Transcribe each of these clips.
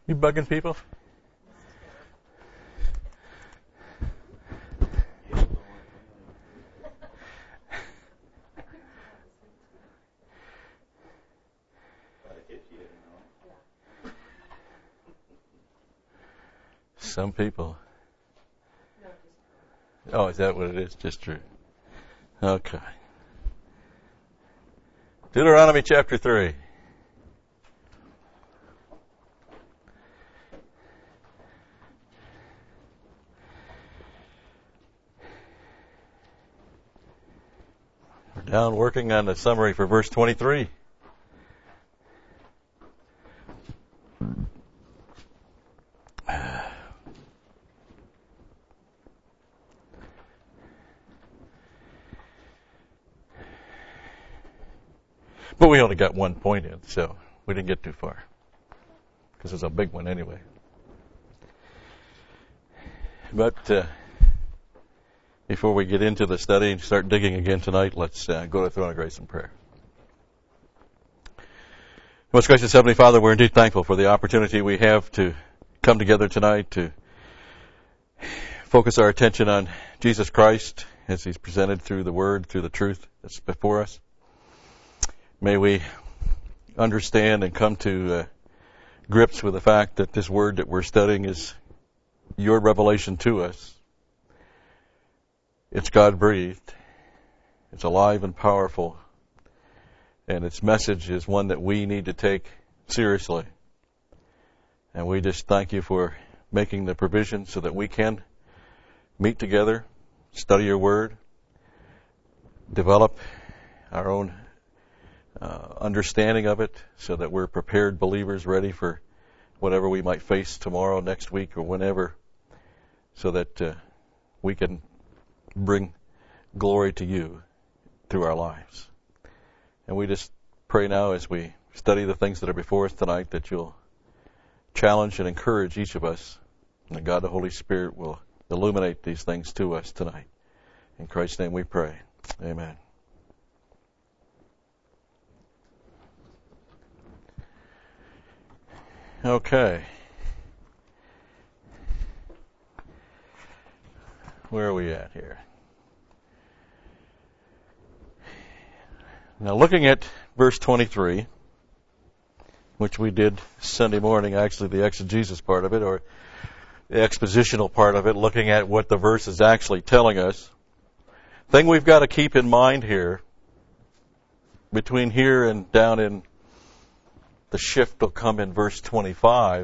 You bugging people? Some people. Oh, is that what it is? Just true. Okay. Deuteronomy chapter 3. We're down working on the summary for verse 23. But we only got 1 point in, so we didn't get too far. Because it's a big one anyway. But before we get into the study and start digging again tonight, let's go to the throne of grace in prayer. Most gracious Heavenly Father, we're indeed thankful for the opportunity we have to come together tonight to focus our attention on Jesus Christ as He's presented through the Word, through the truth that's before us. May we understand and come to grips with the fact that this Word that we're studying is your revelation to us. It's God-breathed. It's alive and powerful. And its message is one that we need to take seriously. And we just thank you for making the provision so that we can meet together, study your Word, develop our own understanding of it so that we're prepared believers ready for whatever we might face tomorrow, next week, or whenever, so that we can bring glory to you through our lives. And we just pray now as we study the things that are before us tonight that you'll challenge and encourage each of us, and that God the Holy Spirit will illuminate these things to us tonight. In Christ's name we pray. Amen. Okay. Where are we at here? Now looking at verse 23, which we did Sunday morning, actually the exegesis part of it, or the expositional part of it, looking at what the verse is actually telling us. The thing we've got to keep in mind here, between here and down in the shift will come in verse 25,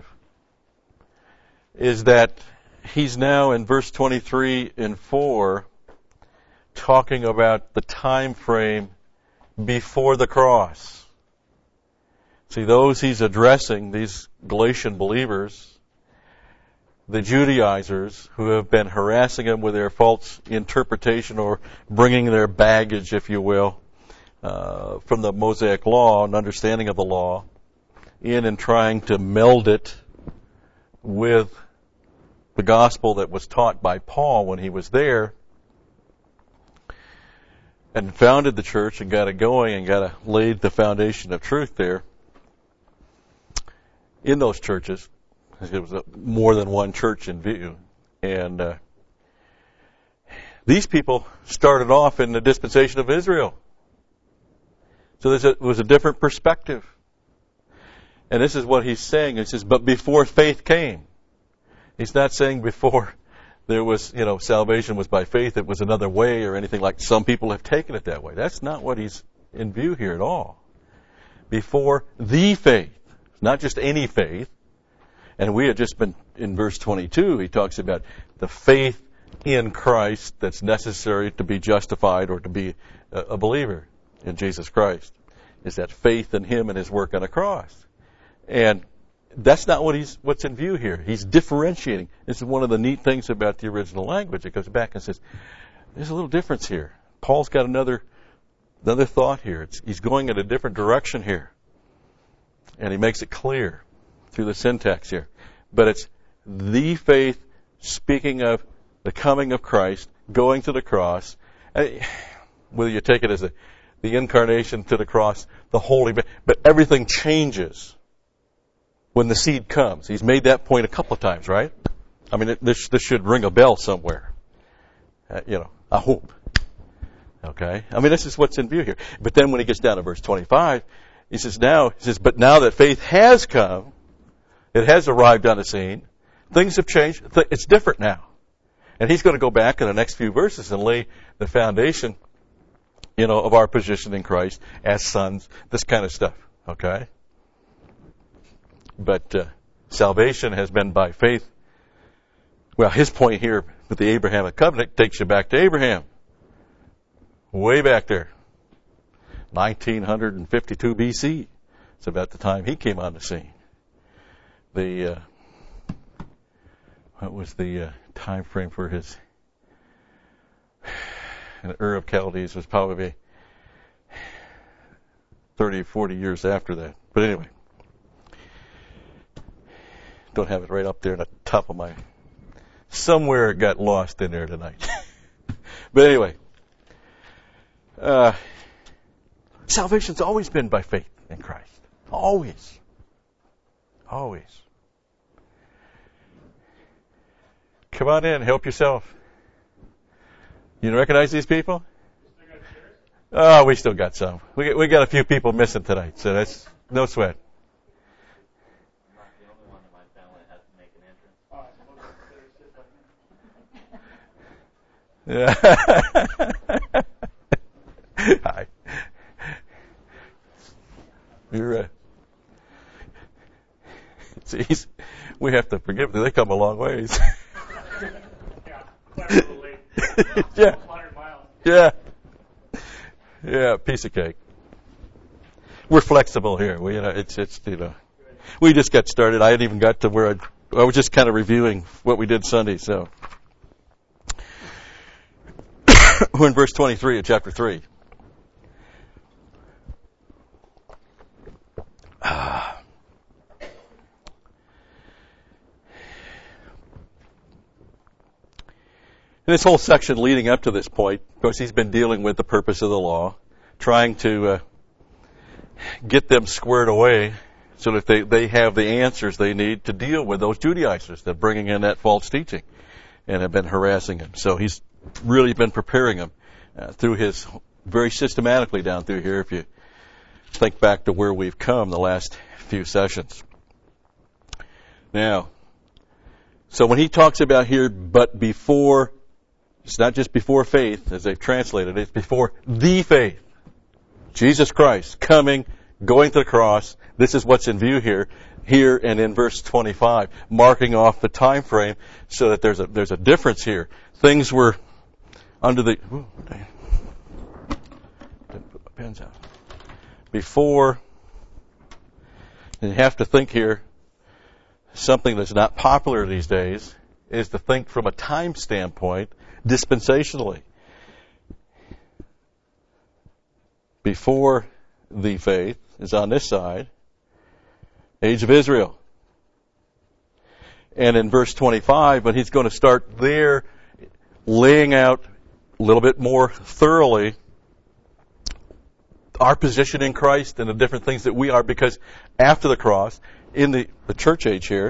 is that he's now in verse 23 and 4 talking about the time frame before the cross. See, those he's addressing, these Galatian believers, the Judaizers who have been harassing him with their false interpretation or bringing their baggage, if you will, from the Mosaic law and understanding of the law, in and trying to meld it with the gospel that was taught by Paul when he was there and founded the church and got it going and laid the foundation of truth there. In those churches, it was more than one church in view. And these people started off in the dispensation of Israel. So there was a different perspective. And this is what he's saying. He says, but before faith came. He's not saying before there was, salvation was by faith, it was another way or anything like some people have taken it that way. That's not what he's in view here at all. Before the faith, not just any faith. And we had just been in verse 22, he talks about the faith in Christ that's necessary to be justified or to be a believer in Jesus Christ. Is that faith in him and his work on the cross. And that's not what's in view here. He's differentiating. This is one of the neat things about the original language. It goes back and says, there's a little difference here. Paul's got another thought here. He's going in a different direction here. And he makes it clear through the syntax here. But it's the faith speaking of the coming of Christ, going to the cross. Whether you take it as the incarnation to the cross, the holy, but everything changes when the seed comes. He's made that point a couple of times, right? I mean, this should ring a bell somewhere. I hope. Okay? I mean, this is what's in view here. But then when he gets down to verse 25, he says, but now that faith has come, it has arrived on the scene, things have changed, it's different now. And he's going to go back in the next few verses and lay the foundation, of our position in Christ as sons, this kind of stuff. Okay? But salvation has been by faith. Well, his point here with the Abrahamic covenant takes you back to Abraham. Way back there. 1952 BC. It's about the time he came on the scene. What was the time frame for his... And Ur of Chaldees was probably 30, 40 years after that. But anyway. Don't have it right up there on the top of my... Somewhere it got lost in there tonight. But anyway. Salvation's always been by faith in Christ. Always. Always. Come on in, help yourself. You recognize these people? Oh, we still got some. We got a few people missing tonight, so that's no sweat. Yeah. Hi. You're see, we have to forgive them. They come a long ways. Yeah. Yeah. Yeah, piece of cake. We're flexible here. We we just got started. I hadn't even got to where I was just kind of reviewing what we did Sunday, so we're in verse 23 of chapter 3. This whole section leading up to this point, of course, he's been dealing with the purpose of the law, trying to get them squared away so that they have the answers they need to deal with those Judaizers that are bringing in that false teaching and have been harassing him. So he's really been preparing them through his, very systematically down through here, if you think back to where we've come the last few sessions. Now, so when he talks about here, but before, it's not just before faith, as they've translated it, it's before the faith. Jesus Christ coming, going to the cross. This is what's in view here and in verse 25, marking off the time frame so that there's a difference here. Things were under the... Ooh, dang. Didn't put my pens out. Before, and you have to think here, something that's not popular these days is to think from a time standpoint, dispensationally. Before the faith is on this side, age of Israel. And in verse 25, but he's going to start there laying out a little bit more thoroughly our position in Christ and the different things that we are, because after the cross, in the church age here,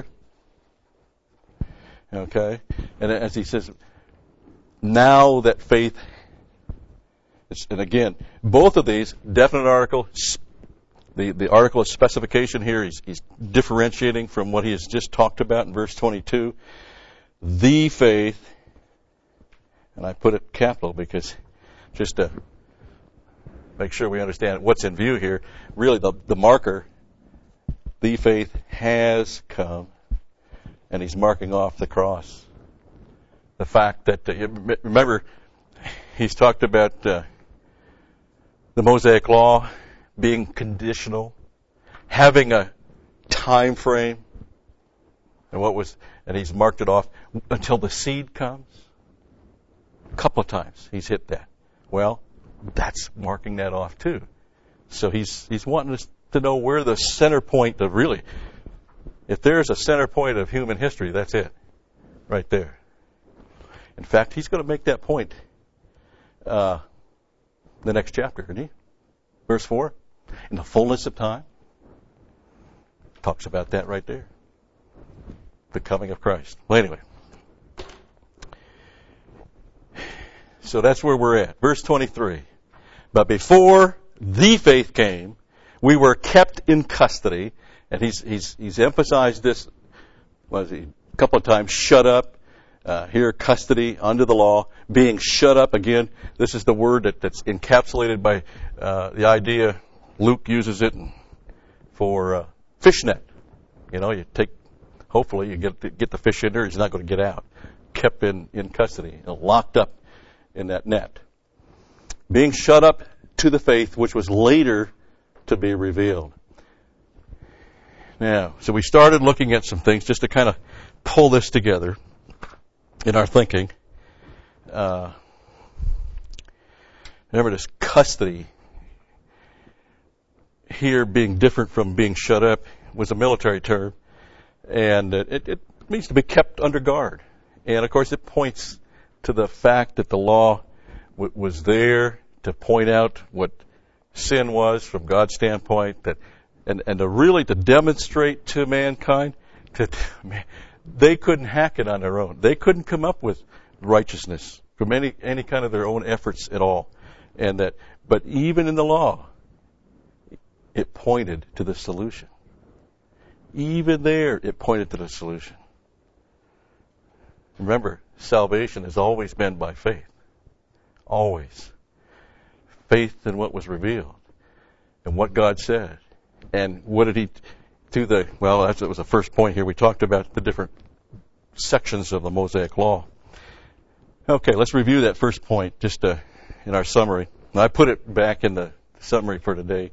okay, and as he says, now that faith, and again, both of these, definite article, the article of specification here, he's differentiating from what he has just talked about in verse 22. The faith, and I put it capital because just to make sure we understand what's in view here, really the marker, the faith has come, and he's marking off the cross. The fact that, remember, he's talked about the Mosaic Law being conditional, having a time frame, and he's marked it off until the seed comes. A couple of times he's hit that. Well, that's marking that off too. So he's wanting us to know where the center point of really, if there's a center point of human history, that's it, right there. In fact, he's going to make that point the next chapter, isn't he? Verse 4, in the fullness of time, Talks about that right there. The coming of Christ. Well, anyway. So that's where we're at. Verse 23. But before the faith came, we were kept in custody. And he's emphasized this a couple of times. Shut up. Here, custody under the law. Being shut up again. This is the word that's encapsulated by the idea. Luke uses it for fishnet. You take. Hopefully, you get the fish in there. He's not going to get out. Kept in custody, locked up in that net. Being shut up to the faith which was later to be revealed. Now, so we started looking at some things just to kind of pull this together in our thinking. Remember this custody here being different from being shut up was a military term. And it means to be kept under guard. And, of course, it points to the fact that the law was there to point out what sin was from God's standpoint, and to really to demonstrate to mankind that they couldn't hack it on their own. They couldn't come up with righteousness from any kind of their own efforts at all. But even in the law, it pointed to the solution. Even there, it pointed to the solution. Remember, salvation has always been by faith. Always. Faith in what was revealed and what God said. And what did he do? That was the first point here. We talked about the different sections of the Mosaic Law. Okay, let's review that first point just in our summary. And I put it back in the summary for today.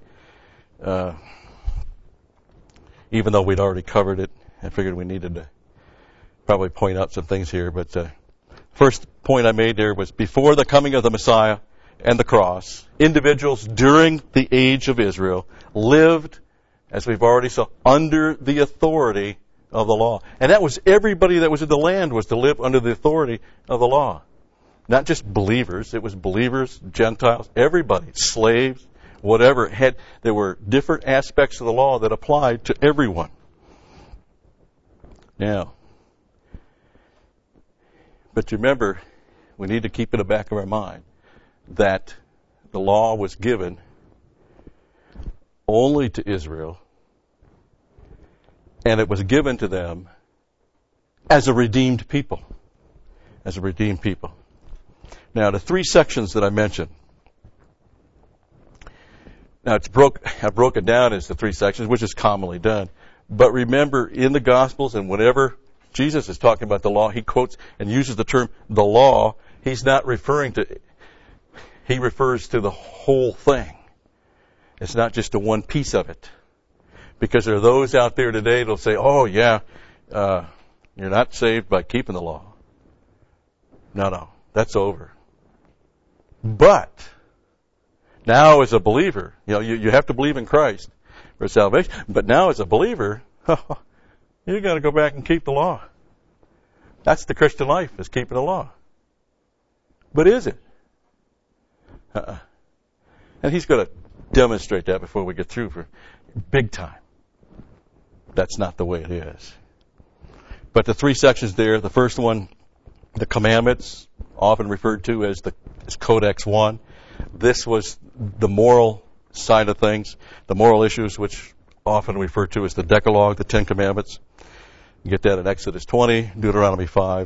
Even though we'd already covered it, I figured we needed to probably point out some things here. But first point I made there was before the coming of the Messiah and the cross, individuals during the age of Israel lived, as we've already saw, under the authority of the law. And that was everybody that was in the land was to live under the authority of the law. Not just believers. It was believers, Gentiles, everybody, slaves, whatever. There were different aspects of the law that applied to everyone. Now, but remember, we need to keep in the back of our mind that the law was given only to Israel, and it was given to them as a redeemed people. As a redeemed people. Now, the three sections that I mentioned. Now, I've broken down as the three sections, which is commonly done. But remember, in the Gospels and whenever Jesus is talking about the law, he quotes and uses the term the law. He's not referring to, he refers to the whole thing. It's not just to one piece of it. Because there are those out there today that'll say, oh yeah, you're not saved by keeping the law. No, that's over. But now as a believer, you have to believe in Christ for salvation. But now as a believer, you got to go back and keep the law. That's the Christian life, is keeping the law. But is it? And he's going to demonstrate that before we get through for big time. That's not the way it is. But the three sections there, the first one, the commandments, often referred to as Codex 1. This was the moral side of things, the moral issues, which often referred to as the Decalogue, the Ten Commandments. You get that in Exodus 20, Deuteronomy 5,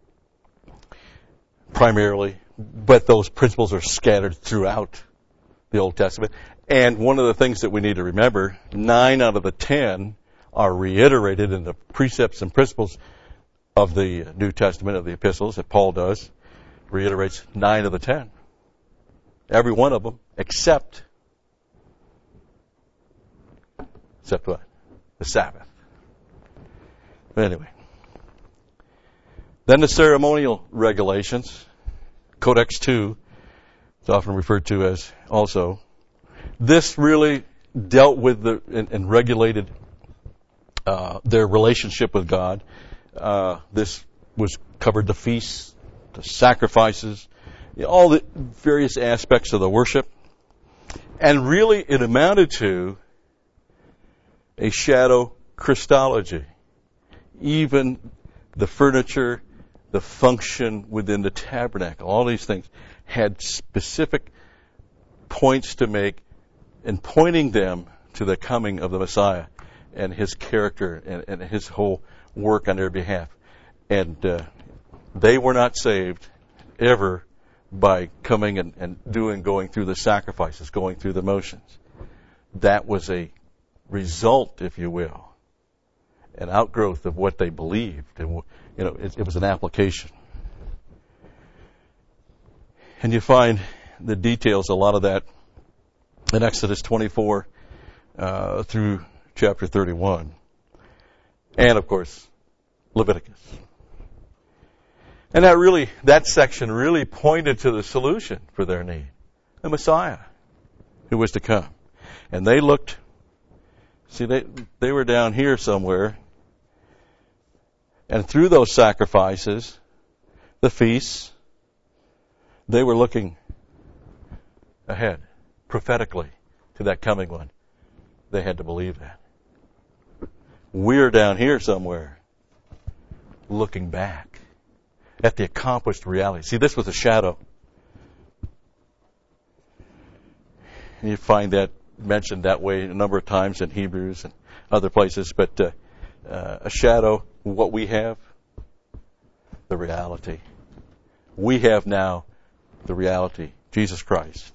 primarily. But those principles are scattered throughout the Old Testament. And one of the things that we need to remember, 9 out of the 10 are reiterated in the precepts and principles of the New Testament, of the epistles that Paul does. Reiterates 9 of the 10. Every one of them, except what? The Sabbath. But anyway. Then the ceremonial regulations, Codex 2, it's often referred to as also. This really dealt with and regulated their relationship with God. This covered the feasts, the sacrifices, all the various aspects of the worship. And really it amounted to a shadow Christology, even the furniture, the function within the tabernacle, all these things had specific points to make and pointing them to the coming of the Messiah and his character and his whole work on their behalf. And they were not saved ever by coming and going through the sacrifices, going through the motions. That was a result, if you will, an outgrowth of what they believed. And, it was an application. And you find the details, a lot of that, in Exodus 24 through chapter 31. And, of course, Leviticus. And that section really pointed to the solution for their need, the Messiah who was to come. And they looked, they were down here somewhere, and through those sacrifices, the feasts, they were looking ahead, prophetically, to that coming one. They had to believe that. We're down here somewhere, looking back at the accomplished reality. See, this was a shadow. You find that mentioned that way a number of times in Hebrews and other places, but a shadow, what we have, the reality. We have now the reality, Jesus Christ.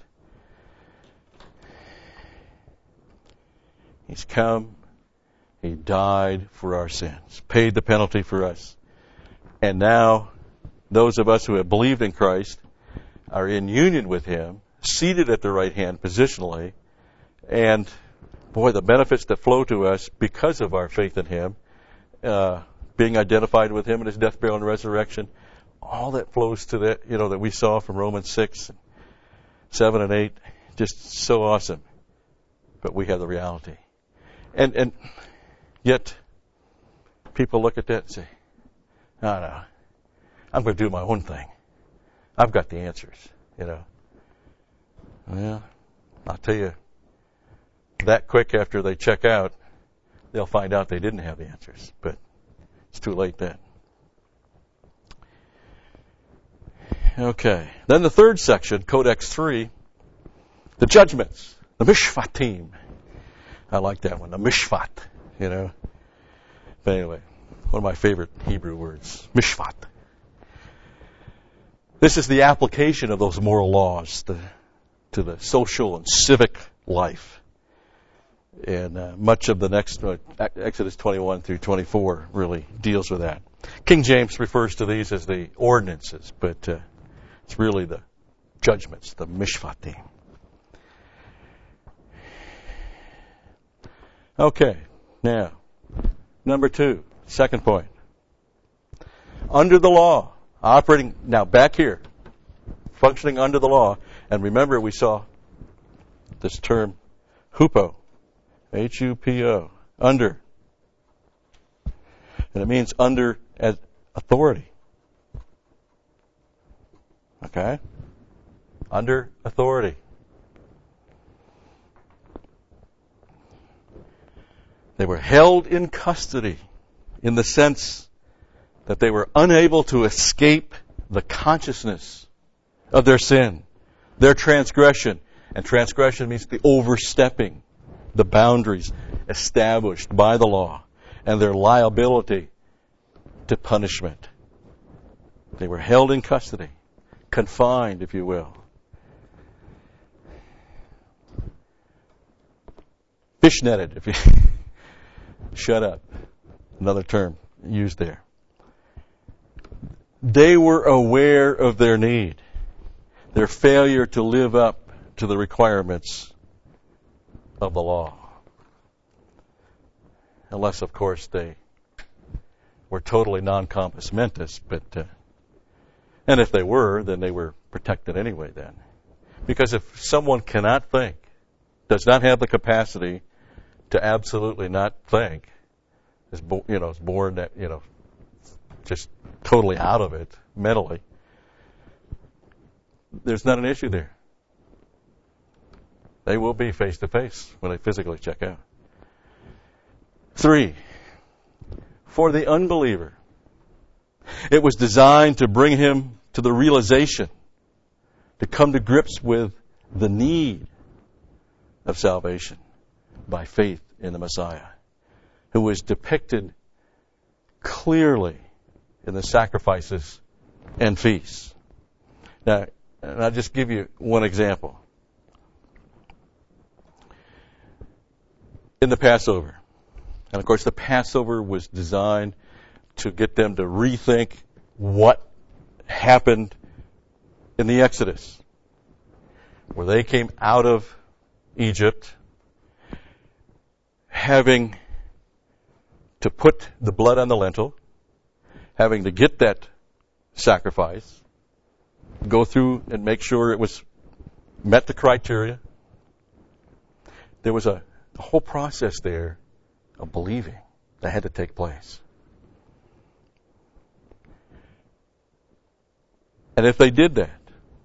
He's come, He died for our sins, paid the penalty for us. And now, those of us who have believed in Christ are in union with Him, seated at the right hand positionally, and boy, the benefits that flow to us because of our faith in Him, being identified with Him in His death, burial, and resurrection, all that flows to that, that we saw from Romans 6, 7, and 8, just so awesome. But we have the reality. And yet, people look at that and say, no, I'm going to do my own thing. I've got the answers, Well, I'll tell you, that quick after they check out, they'll find out they didn't have the answers. But it's too late then. Okay. Then the third section, Codex 3, the judgments, the mishpatim. I like that one, the mishpat, But anyway, one of my favorite Hebrew words, mishpat. This is the application of those moral laws to the social and civic life. And much of the next, Exodus 21 through 24 really deals with that. King James refers to these as the ordinances, but it's really the judgments, the mishpatim. Okay, now, number 2, second point. Under the law, operating, now back here, functioning under the law, and remember we saw this term, hupo, H-U-P-O, under. And it means under as authority. Okay? Under authority. They were held in custody in the sense that they were unable to escape the consciousness of their sin, their transgression. And transgression means the overstepping the boundaries established by the law and their liability to punishment. They were held in custody, confined, if you will. Fishnetted, if you shut up. Another term used there. They were aware of their need, their failure to live up to the requirements of the law. Unless, of course, they were totally non-compos mentis, but and if they were, then they were protected anyway then. Because if someone cannot think, does not have the capacity to absolutely not think, is born that, just totally out of it mentally, there's not an issue there. They will be face to face when they physically check out. 3, for the unbeliever. It was designed to bring him to the realization, to come to grips with the need of salvation by faith in the Messiah, who was depicted clearly in the sacrifices and feasts. Now, and I'll just give you one example. In the Passover, and of course the Passover was designed to get them to rethink what happened in the Exodus, where they came out of Egypt having to put the blood on the lintel, having to get that sacrifice, go through and make sure it was met the criteria. There was a whole process there of believing that had to take place. And if they did that,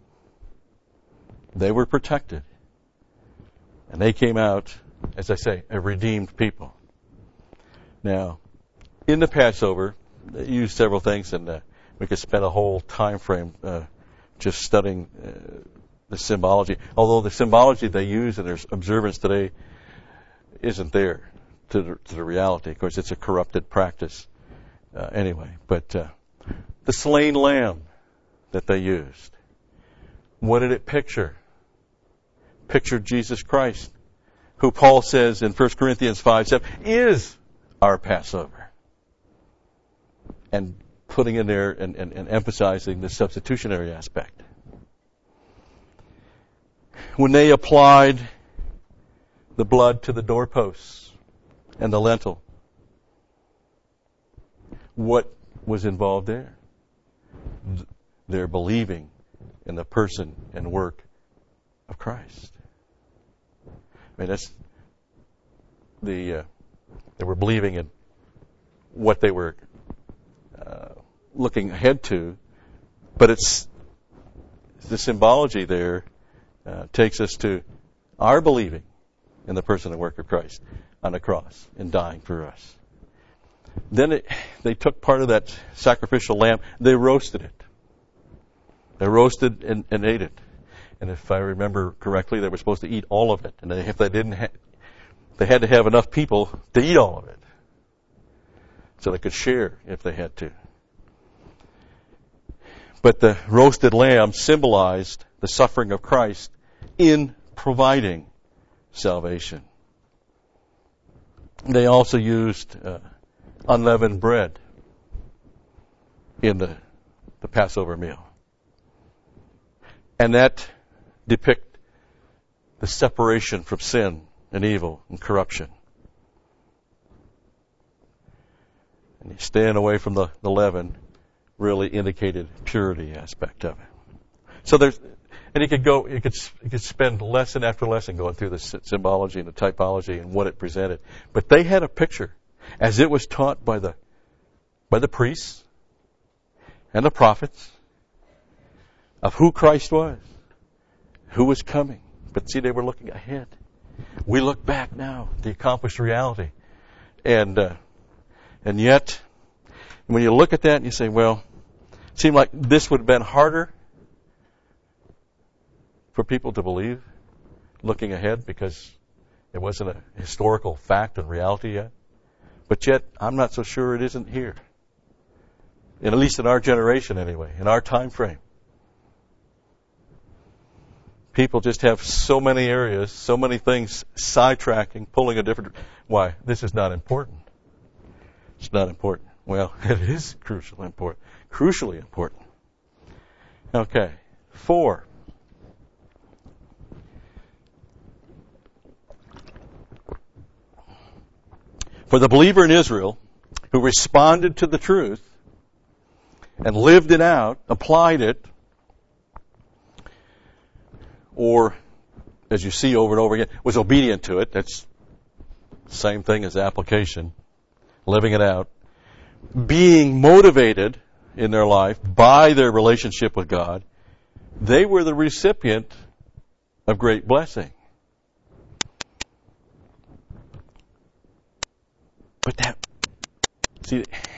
they were protected. And they came out, as I say, a redeemed people. Now, in the Passover, they used several things, and we could spend a whole time frame just studying the symbology. Although the symbology they use in their observance today isn't there to the reality. Of course, it's a corrupted practice anyway. But the slain lamb that they used, what did it picture? Pictured Jesus Christ, who Paul says in 1 Corinthians 5:7 is our Passover. And putting in there and emphasizing the substitutionary aspect. When they applied the blood to the doorposts and the lintel, what was involved there? Their believing in the person and work of Christ. I mean, that's they were believing in what they were looking ahead to, but it's the symbology there takes us to our believing in the person and work of Christ on the cross and dying for us. Then they took part of that sacrificial lamb, they roasted it. They roasted and ate it. And if I remember correctly, they were supposed to eat all of it. And if they didn't, they had to have enough people to eat all of it, so they could share if they had to. But the roasted lamb symbolized the suffering of Christ in providing salvation. They also used unleavened bread in the Passover meal. And that depicts the separation from sin and evil and corruption. And staying away from the leaven really indicated purity aspect of it. So and you could spend lesson after lesson going through the symbology and the typology and what it presented. But they had a picture, as it was taught by the priests and the prophets, of who Christ was, who was coming. But see, they were looking ahead. We look back now, the accomplished reality. And yet, when you look at that and you say, well, it seemed like this would have been harder for people to believe, looking ahead, because it wasn't a historical fact and reality yet. But yet, I'm not so sure it isn't here. At least in our generation anyway, in our time frame. People just have so many areas, so many things sidetracking, pulling a different... Why? This is not important. It's not important. Well, it is crucially important. Okay. 4. For the believer in Israel who responded to the truth and lived it out, applied it, or, as you see over and over again, was obedient to it. That's the same thing as application, living it out. Being motivated in their life by their relationship with God, they were the recipient of great blessing. But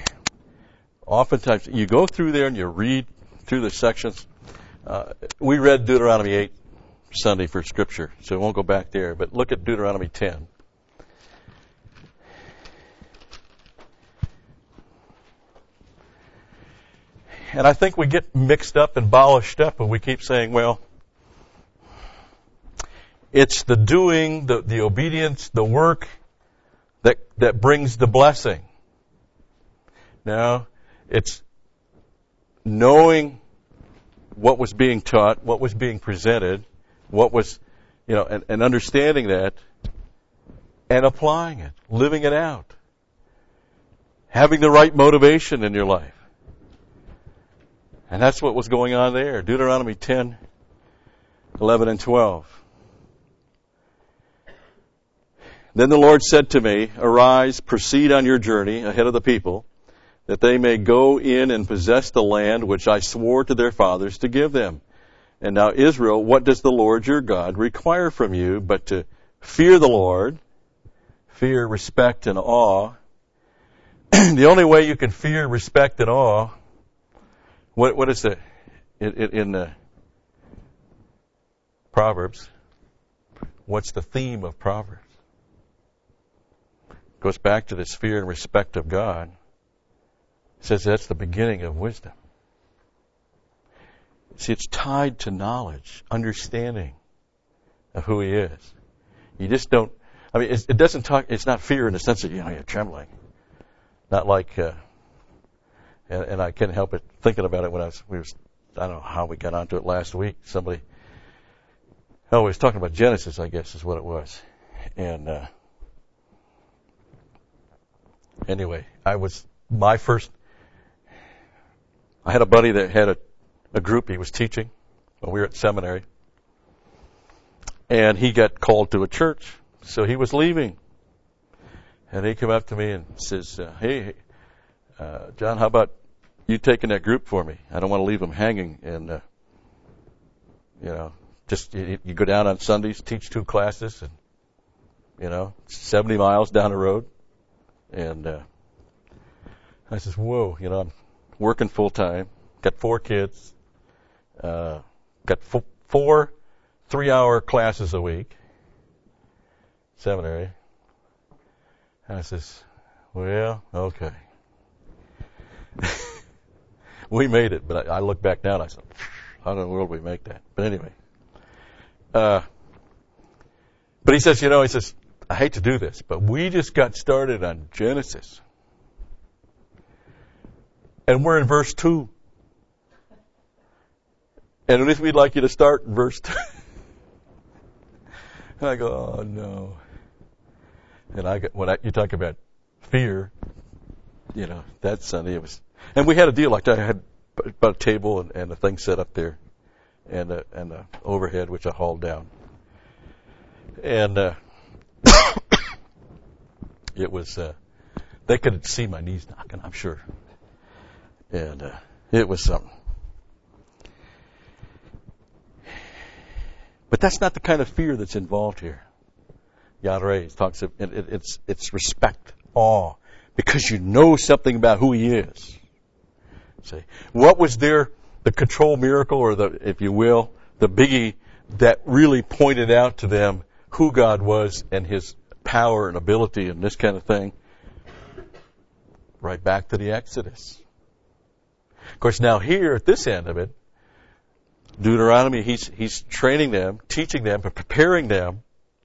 oftentimes you go through there and you read through the sections. We read Deuteronomy 8 Sunday for Scripture, so we won't go back there. But look at Deuteronomy 10. And I think we get mixed up and bolished up, and we keep saying, well, it's the doing, the obedience, the work that brings the blessing. Now, it's knowing what was being taught, what was being presented, what was, and understanding that, and applying it, living it out, having the right motivation in your life. And that's what was going on there. Deuteronomy 10, 11 and 12. Then the Lord said to me, arise, proceed on your journey ahead of the people, that they may go in and possess the land which I swore to their fathers to give them. And now, Israel, what does the Lord your God require from you but to fear the Lord, fear, respect, and awe? The only way you can fear, respect, and awe, what is it in the Proverbs? What's the theme of Proverbs? It goes back to this fear and respect of God. It says that's the beginning of wisdom. See, it's tied to knowledge, understanding of who He is. You just don't, it doesn't talk, it's not fear in the sense that, you're trembling. Not like, and I can't help it thinking about it when I don't know how we got onto it last week. Somebody, was talking about Genesis, I guess is what it was. And, anyway, I had a buddy that had a group he was teaching when we were at seminary. And he got called to a church, so he was leaving. And he came up to me and says, hey, John, how about you taking that group for me? I don't want to leave them hanging. And, just you go down on Sundays, teach 2 classes, and, 70 miles down the road. And I says, whoa, I'm working full time, got 4 kids, got 4 3-hour classes a week, seminary. And I says, well, okay. We made it, but I look back now and I said, how in the world did we make that? But anyway. But he says, I hate to do this, but we just got started on Genesis. And we're in verse 2. And at least we'd like you to start in verse 2. And I go, oh no. And you talk about fear, that Sunday it was, and we had a deal like that. I had about a table and a thing set up there, and a overhead which I hauled down, and it was they could see my knees knocking, I'm sure, and it was something. But that's not the kind of fear that's involved here. Yad talks of it's respect, awe, because you know something about who He is. See, what was the control miracle, or if you will, the biggie that really pointed out to them who God was and His power and ability and this kind of thing? Right back to the Exodus. Of course, now here at this end of it, Deuteronomy, he's training them, teaching them, preparing them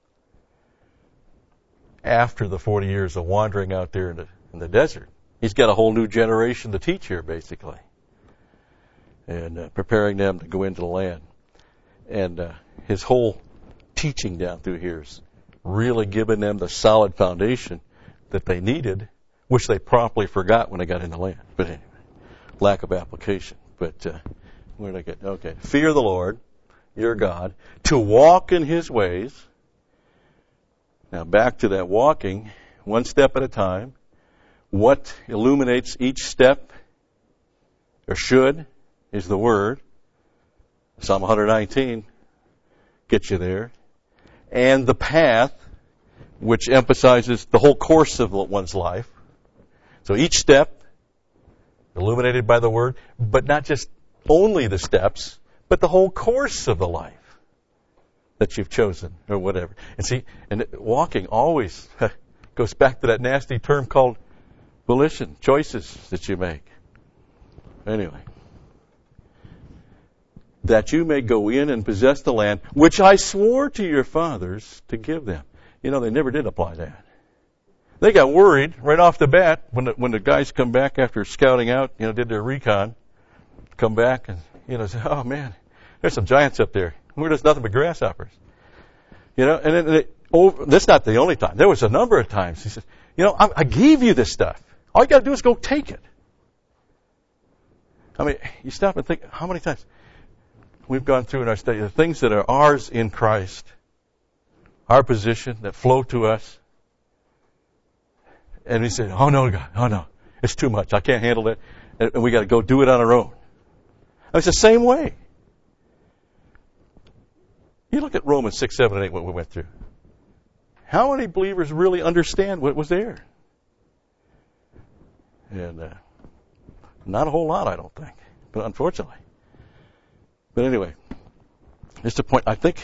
after the 40 years of wandering out there in the desert. He's got a whole new generation to teach here, basically, and preparing them to go into the land. And his whole teaching down through here is really giving them the solid foundation that they needed, which they promptly forgot when they got in the land. But anyway, lack of application. But where did I get? Okay. Fear the Lord, your God, to walk in His ways. Now back to that walking, one step at a time. What illuminates each step, or should, is the Word. Psalm 119 gets you there. And the path, which emphasizes the whole course of one's life. So each step illuminated by the Word, but not just only the steps, but the whole course of the life that you've chosen, or whatever. And see, and walking always goes back to that nasty term called volition, choices that you make. Anyway. That you may go in and possess the land which I swore to your fathers to give them. You know, they never did apply that. They got worried right off the bat when the guys come back after scouting out, did their recon, come back and, say, oh man, there's some giants up there. We're just nothing but grasshoppers. And then that's not the only time. There was a number of times he said, I gave you this stuff. All you got to do is go take it. I mean, you stop and think, how many times we've gone through in our study, the things that are ours in Christ, our position that flow to us, and we say, oh no, God, oh no, it's too much. I can't handle it. And we got to go do it on our own. It's the same way. You look at Romans 6, 7, and 8, what we went through. How many believers really understand what was there? And not a whole lot, I don't think. But unfortunately. But anyway, just a point. I think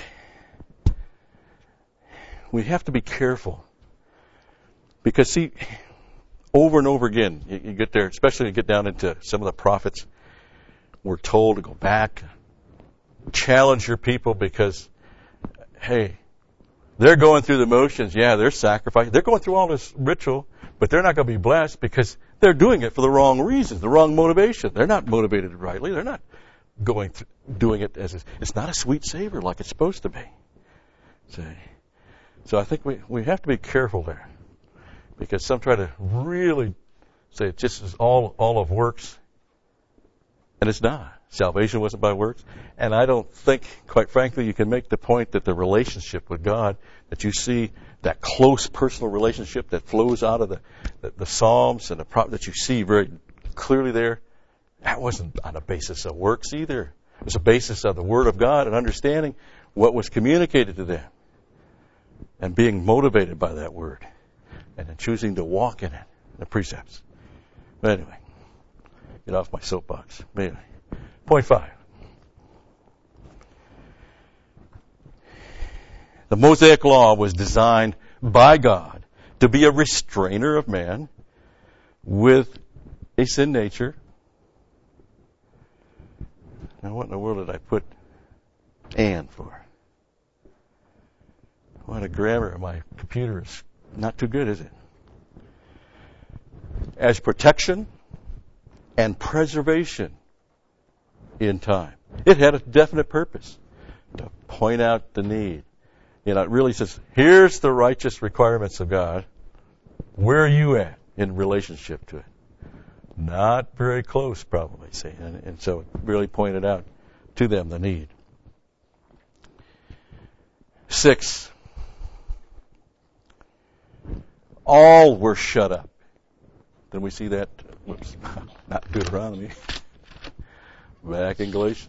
we have to be careful. Because, see, over and over again, you get there, especially when you get down into some of the prophets, we're told to go back, challenge your people because, hey, they're going through the motions. Yeah, they're sacrificing. They're going through all this ritual, but they're not going to be blessed because they're doing it for the wrong reasons, the wrong motivation. They're not motivated rightly. They're not doing it as it's not a sweet savor like it's supposed to be. See? So I think we have to be careful there. Because some try to really say it just is all of works. And it's not. Salvation wasn't by works. And I don't think, quite frankly, you can make the point that the relationship with God, that you see that close personal relationship that flows out of the Psalms and that you see very clearly there, that wasn't on a basis of works either. It was a basis of the Word of God and understanding what was communicated to them and being motivated by that Word. And then choosing to walk in it, the precepts. But anyway, get off my soapbox. But anyway, point 5. The Mosaic Law was designed by God to be a restrainer of man with a sin nature. Now, what in the world did I put "and" for? What a grammar of my computer is not too good, is it? As protection and preservation in time. It had a definite purpose to point out the need. It really says, here's the righteous requirements of God. Where are you at in relationship to it? Not very close, probably, see. And so it really pointed out to them the need. 6. All were shut up. Then we see that, not Deuteronomy, back in Galatians.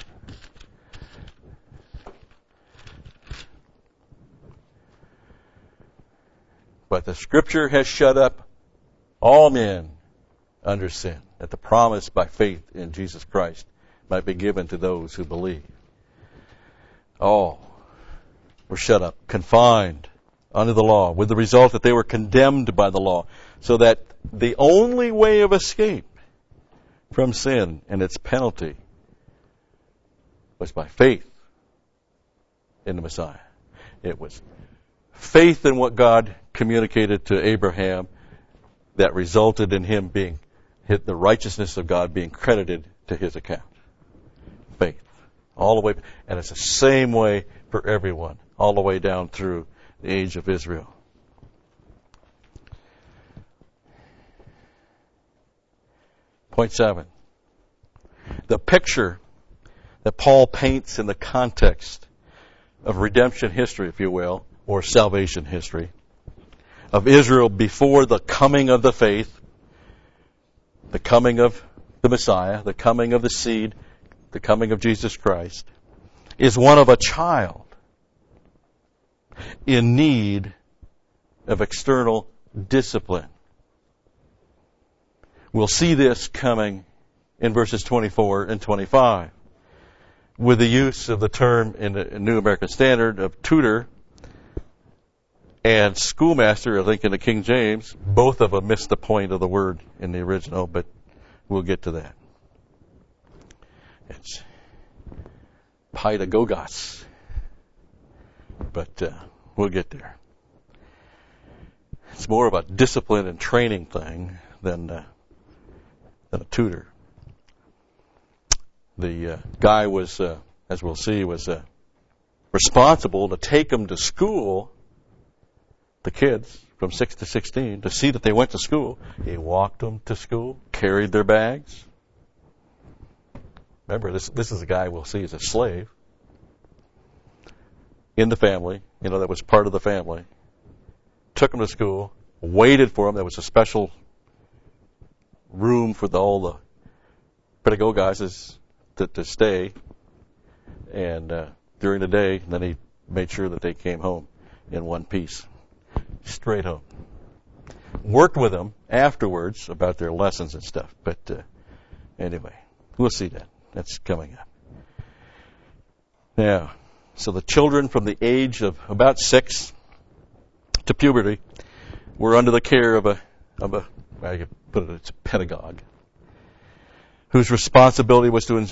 But the Scripture has shut up all men under sin, that the promise by faith in Jesus Christ might be given to those who believe. All were shut up, confined under the law, with the result that they were condemned by the law, so that the only way of escape from sin and its penalty was by faith in the Messiah. It was faith in what God communicated to Abraham that resulted in him being the righteousness of God being credited to his account. Faith. All the way, and it's the same way for everyone, all the way down through the age of Israel. Point 7. The picture that Paul paints in the context of redemption history, if you will, or salvation history, of Israel before the coming of the faith, the coming of the Messiah, the coming of the seed, the coming of Jesus Christ, is one of a child in need of external discipline. We'll see this coming in verses 24 and 25 with the use of the term in the New American Standard of tutor and schoolmaster. I think in the King James, both of them missed the point of the word in the original, but we'll get to that. It's pedagogos, but we'll get there. It's more of a discipline and training thing than a tutor. The guy was, as we'll see, was responsible to take them to school, the kids from 6 to 16, to see that they went to school. He walked them to school, carried their bags. Remember, this is a guy we'll see as a slave in the family, that was part of the family. Took them to school, waited for them. There was a special room for all the pedagogos to stay, and during the day, then he made sure that they came home in one piece, straight home. Worked with them afterwards about their lessons and stuff, but anyway, we'll see that. That's coming up. Now, so the children from the age of about 6 to puberty were under the care of a I could put it's a pedagogue, whose responsibility was to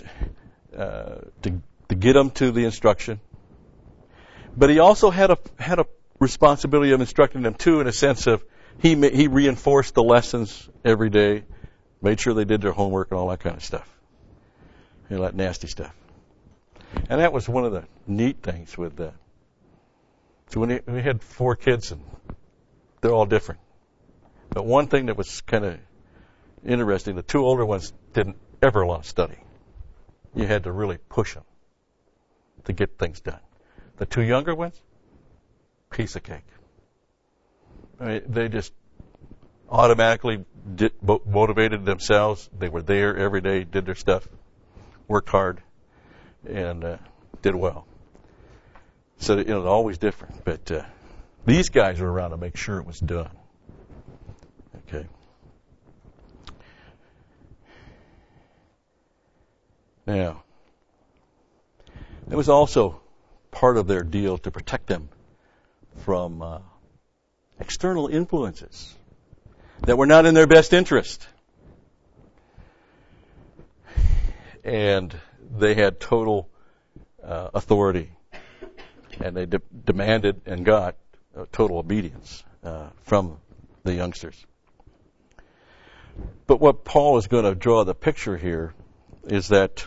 get them to the instruction. But he also had a responsibility of instructing them too, in a sense of he reinforced the lessons every day, made sure they did their homework and all that kind of stuff, all that nasty stuff. And that was one of the neat things with that. So when we had 4 kids, and they're all different. But one thing that was kind of interesting, the 2 older ones didn't ever want to study. You had to really push them to get things done. The 2 younger ones, piece of cake. I mean, they just automatically motivated themselves. They were there every day, did their stuff, worked hard, and did well. So, it's always different. But these guys were around to make sure it was done. Okay. Now, it was also part of their deal to protect them from external influences that were not in their best interest. And they had total authority, and they demanded and got total obedience from the youngsters. But what Paul is going to draw the picture here is that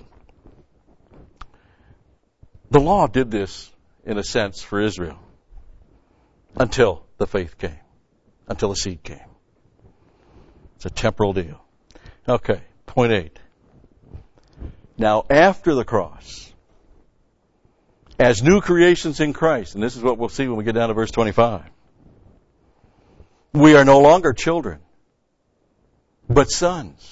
the law did this, in a sense, for Israel until the faith came, until the seed came. It's a temporal deal. Okay, point 8. Now, after the cross, as new creations in Christ, and this is what we'll see when we get down to verse 25, we are no longer children, but sons.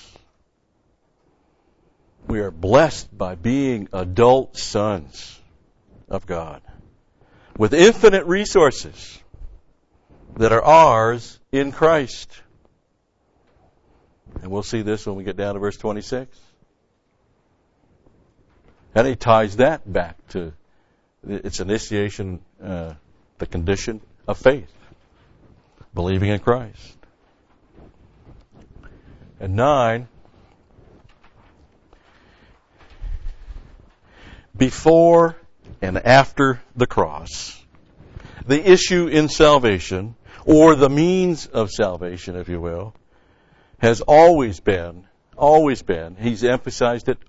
We are blessed by being adult sons of God with infinite resources that are ours in Christ. And we'll see this when we get down to verse 26. And he ties that back to its initiation, the condition of faith, believing in Christ. And 9, before and after the cross, the issue in salvation, or the means of salvation, if you will, has always been, he's emphasized it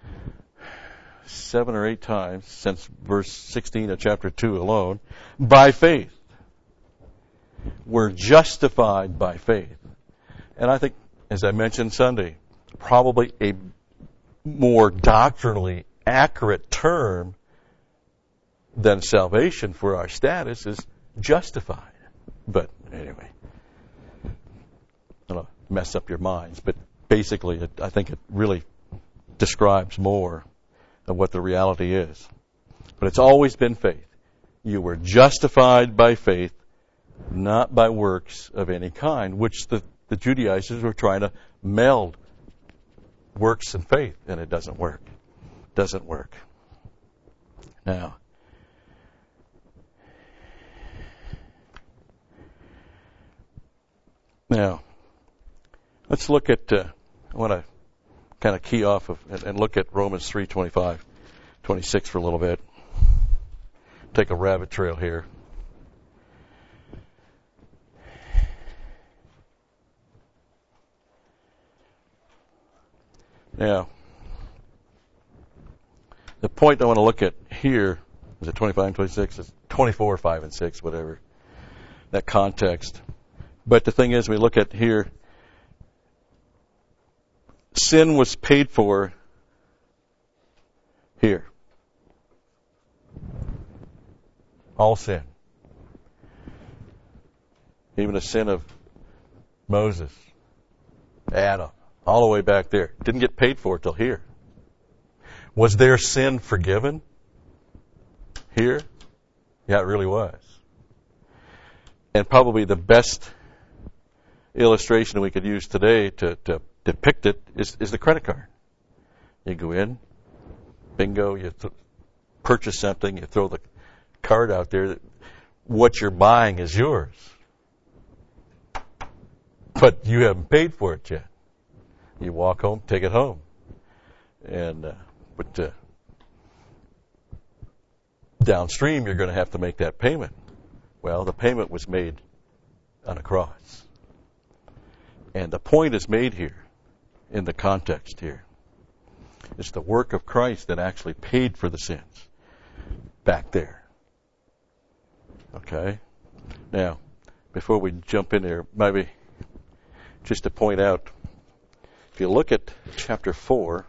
7 or 8 times since verse 16 of chapter 2 alone, by faith. We're justified by faith. And I think, as I mentioned Sunday, probably a more doctrinally accurate term than salvation for our status is justified. But anyway, I don't know, mess up your minds, but basically I think it really describes more of what the reality is. But it's always been faith. You were justified by faith, not by works of any kind, which the the Judaizers were trying to meld works and faith, and it doesn't work. Doesn't work. Now, let's look at, I want to kind of key off of and look at Romans 3:25, 26 for a little bit. Take a rabbit trail here. Now, the point I want to look at here, is it 25 and 26? It's 24, 5 and 6, whatever. That context. But the thing is, we look at here, sin was paid for here. All sin. Even the sin of Moses, Adam, all the way back there. Didn't get paid for till here. Was their sin forgiven here? Yeah, it really was. And probably the best illustration we could use today to depict it is the credit card. You go in, bingo, you purchase something, you throw the card out there. What you're buying is yours. But you haven't paid for it yet. You walk home, take it home. And but downstream, you're going to have to make that payment. Well, the payment was made on a cross. And the point is made here, in the context here. It's the work of Christ that actually paid for the sins back there. Okay? Now, before we jump in there, maybe just to point out, if you look at chapter 4,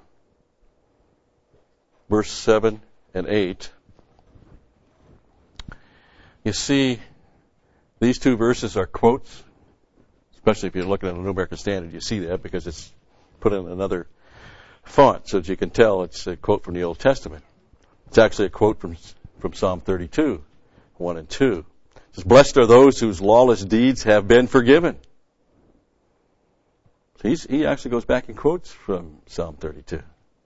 verse 7 and 8, you see these two verses are quotes, especially if you're looking at a New American Standard. You see that because it's put in another font, so as you can tell it's a quote from the Old Testament. It's actually a quote from Psalm 32, 1 and 2. It says, "Blessed are those whose lawless deeds have been forgiven." So he actually goes back and quotes from Psalm 32.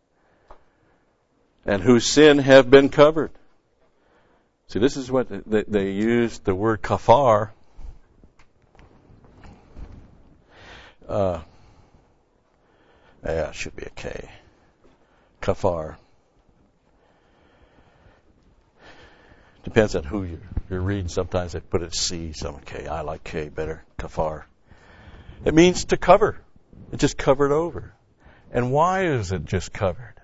"And whose sin have been covered." See, this is what they use the word kafar. It should be a K. Kafar. Depends on who you're reading. Sometimes they put it C, some K. I like K better. Kafar. It means to cover. It just covered over. And why is it just covered?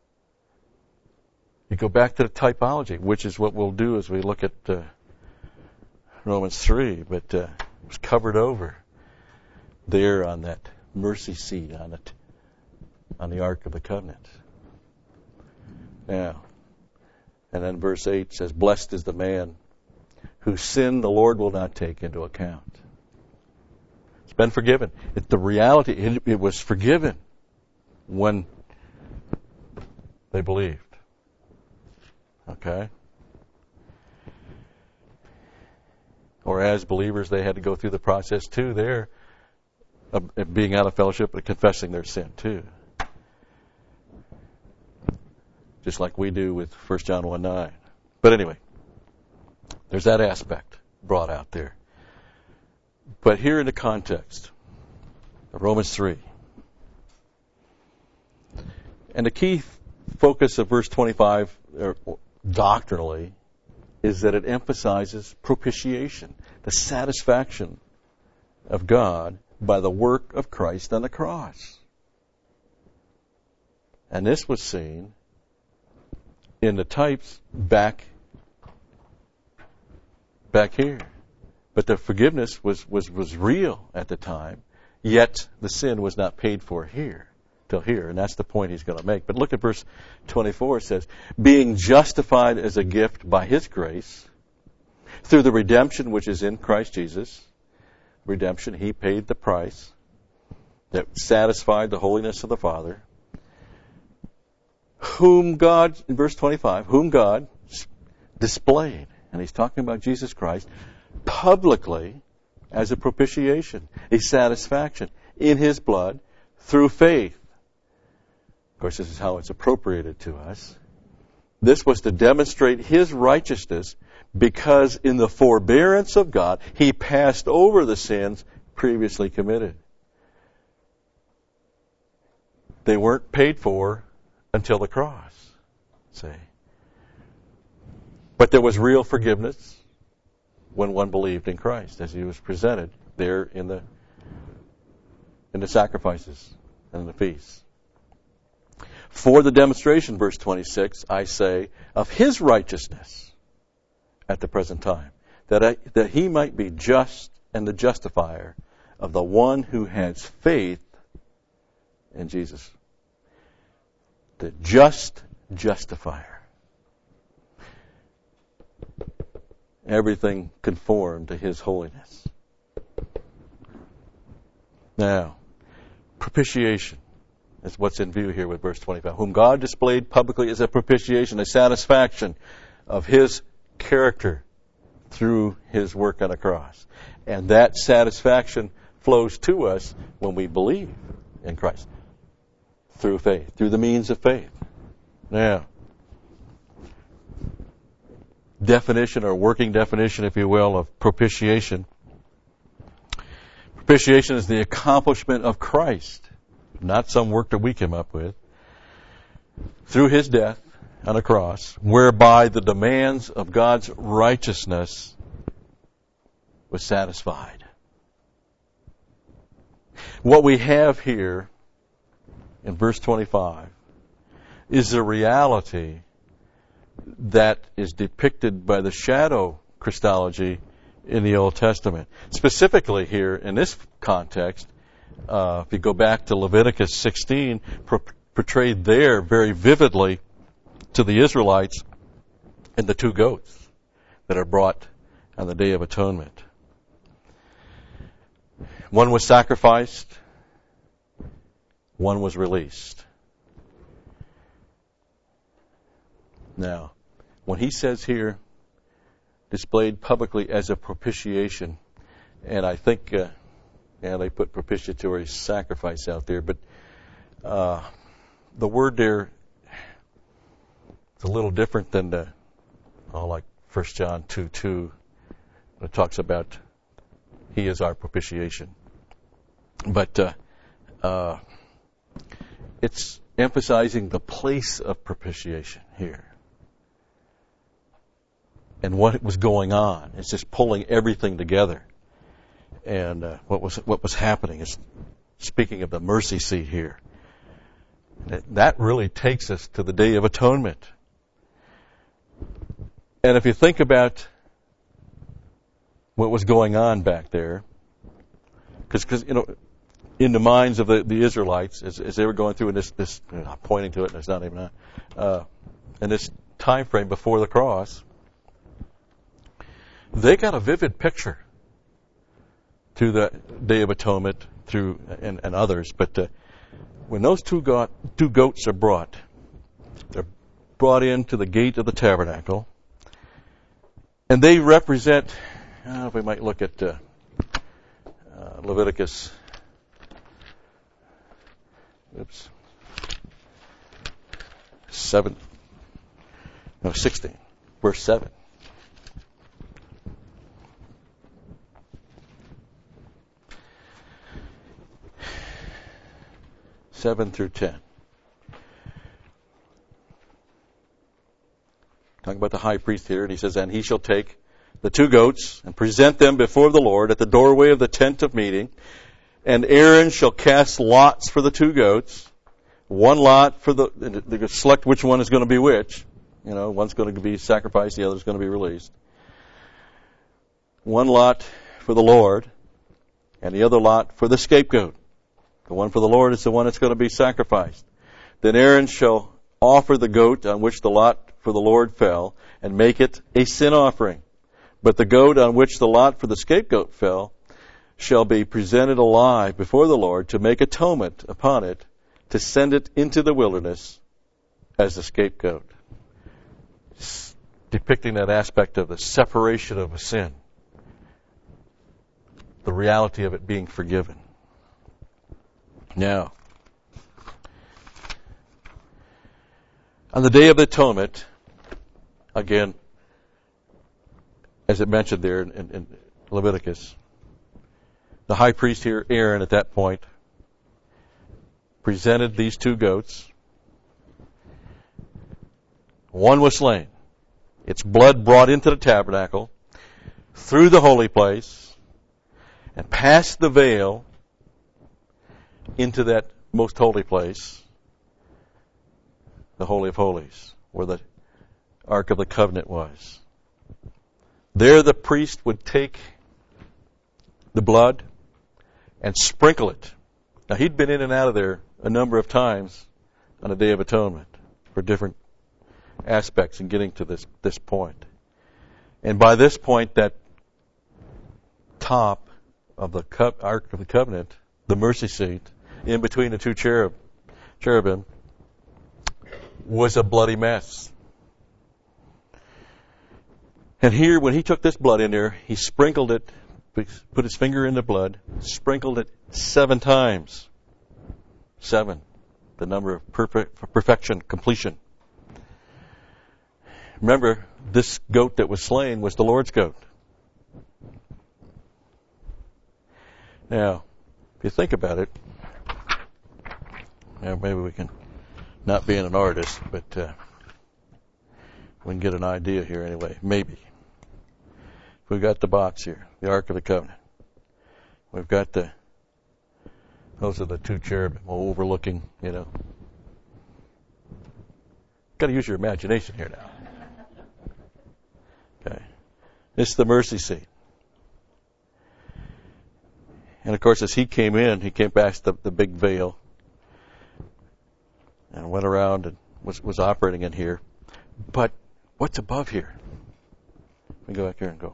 You go back to the typology, which is what we'll do as we look at Romans 3. But it was covered over there on that mercy seat on the Ark of the Covenant. Now, and then verse 8 says, "Blessed is the man whose sin the Lord will not take into account." It's been forgiven. The reality, it was forgiven when they believed. Okay? Or as believers, they had to go through the process too there of being out of fellowship and confessing their sin too. Just like we do with 1 John 1:9. But anyway, there's that aspect brought out there. But here in the context of Romans 3, and the key focus of verse 25 doctrinally is that it emphasizes propitiation, the satisfaction of God by the work of Christ on the cross. And this was seen in the types back here. But the forgiveness was real at the time, yet the sin was not paid for here till here. And that's the point he's going to make. But look at verse 24. It says, "Being justified as a gift by his grace, through the redemption which is in Christ Jesus." Redemption, he paid the price that satisfied the holiness of the Father. "Whom God," in verse 25, "whom God displayed," and he's talking about Jesus Christ, "publicly as a propitiation, a satisfaction in His blood through faith. Of course, this is how it's appropriated to us. This was to demonstrate His righteousness because in the forbearance of God, He passed over the sins previously committed. They weren't paid for until the cross, see. But there was real forgiveness when one believed in Christ, as He was presented there in the sacrifices and the feasts. For the demonstration, verse 26, I say, of His righteousness at the present time, that He might be just and the justifier of the one who has faith in Jesus. The just justifier. Everything conformed to His holiness. Now, propitiation is what's in view here with verse 25. Whom God displayed publicly as a propitiation, a satisfaction of His character through His work on a cross. And that satisfaction flows to us when we believe in Christ. Through faith, through the means of faith. Now, definition or working definition, if you will, of propitiation. Propitiation is the accomplishment of Christ, not some work that we came up with, through His death on a cross, whereby the demands of God's righteousness was satisfied. What we have here in verse 25 is the reality that is depicted by the shadow Christology in the Old Testament. Specifically here in this context, if you go back to Leviticus 16, portrayed there very vividly to the Israelites in the two goats that are brought on the Day of Atonement. One was sacrificed, one was released. Now, when he says here, displayed publicly as a propitiation, and I think they put propitiatory sacrifice out there, but the word there is a little different than like 1 John 2:2. It talks about He is our propitiation. But it's emphasizing the place of propitiation here. And what was going on. It's just pulling everything together. And what was happening is speaking of the mercy seat here. That really takes us to the Day of Atonement. And if you think about what was going on back there, because in the minds of the Israelites, as they were going through in this pointing to it, and it's not even in this time frame before the cross, they got a vivid picture to the Day of Atonement through and others. But when those two goats are brought, they're brought into the gate of the tabernacle, and they represent. I don't know if we might look at Leviticus. 16, verse 7. Seven through 10. Talking about the high priest here, and he says, and he shall take the two goats and present them before the Lord at the doorway of the tent of meeting. And Aaron shall cast lots for the two goats. One lot for they select which one is going to be which. One's going to be sacrificed, the other's going to be released. One lot for the Lord, and the other lot for the scapegoat. The one for the Lord is the one that's going to be sacrificed. Then Aaron shall offer the goat on which the lot for the Lord fell, and make it a sin offering. But the goat on which the lot for the scapegoat fell shall be presented alive before the Lord to make atonement upon it, to send it into the wilderness as the scapegoat. Depicting that aspect of the separation of a sin. the reality of it being forgiven. Now, on the Day of the Atonement, again, as it mentioned there in Leviticus, the high priest here, Aaron, at that point, presented these two goats. One was slain. Its blood brought into the tabernacle, through the holy place, and past the veil into that most holy place, the Holy of Holies, where the Ark of the Covenant was. There the priest would take the blood and sprinkle it. Now, he'd been in and out of there a number of times on the Day of Atonement for different aspects in getting to this point. And by this point, that top of the Ark of the Covenant, the mercy seat, in between the two cherubim, was a bloody mess. And here, when he took this blood in there, he sprinkled it, put his finger in the blood, sprinkled it 7 times. 7, the number of perfection, completion. Remember, this goat that was slain was the Lord's goat. Now, if you think about it, maybe we can, not being an artist, but we can get an idea here anyway. Maybe. We've got the box here, the Ark of the Covenant. We've got those are the two cherubim overlooking, Got to use your imagination here now. Okay. This is the mercy seat. And of course, as he came in, he came past the big veil and went around and was operating in here. But what's above here? Let me go back here and go.